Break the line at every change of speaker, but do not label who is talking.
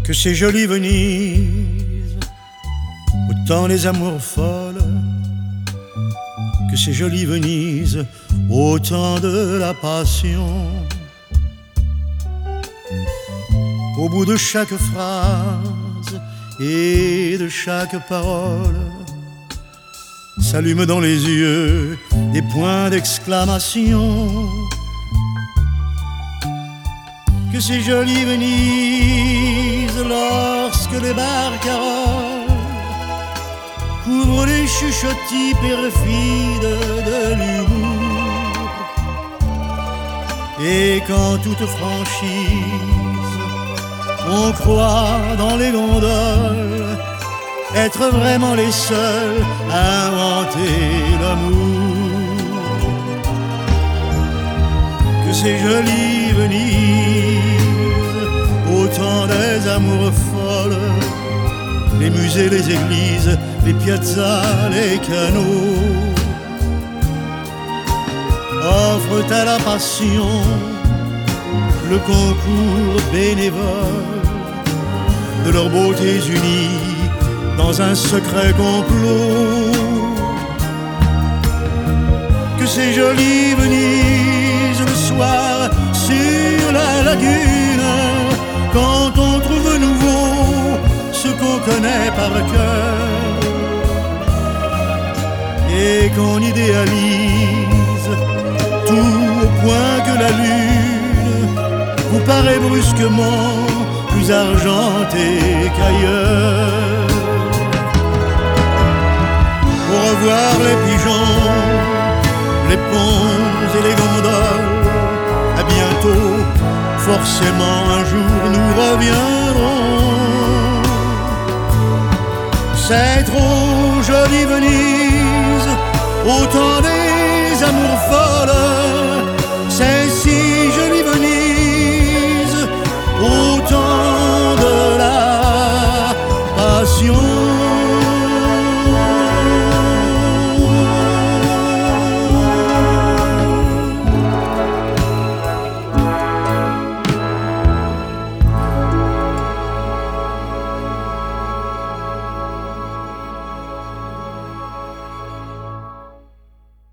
Que c'est joli Venise, autant les amours folles. Que c'est joli Venise, autant de la passion. Au bout de chaque phrase et de chaque parole, s'allument dans les yeux des points d'exclamation. Que c'est joli Venise lorsque les barcaroles couvrent les chuchotis perfides de l'humour. Et qu'en toute franchise, on croit dans les gondoles être vraiment les seuls à inventer l'amour. Que c'est joli Venise, autant des amours folles, les musées, les églises, les piazzas, les canaux offrent à la passion le concours bénévole de leurs beautés unies dans un secret complot. Que c'est joli Venise le soir sur la lagune, quand on trouve nouveau ce qu'on connaît par cœur, et qu'on idéalise tout au point que la lune vous paraît brusquement plus argentée qu'ailleurs. Au revoir les pigeons, les ponts et les gondoles, à bientôt, forcément un jour nous reviendrons. C'est trop joli Venise, autant des amours forts.